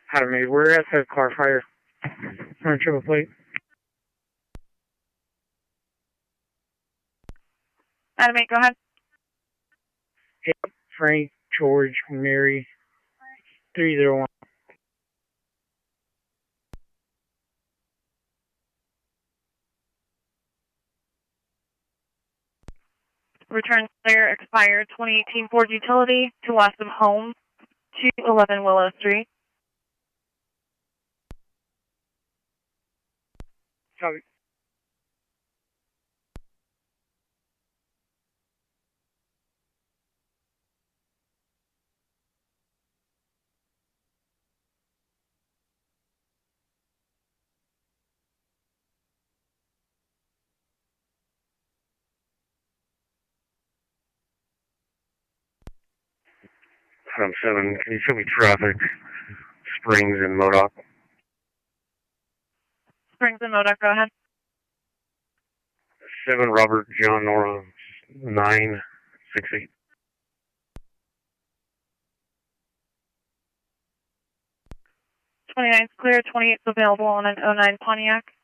Adam 8, we're at the car fire. On triple plate. Adam 8, go ahead. Yep, Frank, George, Mary, 301. Return clear, expired 2018 Ford Utility to west of home, 211 Willow Street. Copy. Adam 7, can you show me traffic? Springs and Modoc. Springs and Modoc, go ahead. 7 Robert John Nora 968. 29's clear, 28's available on an 09 Pontiac.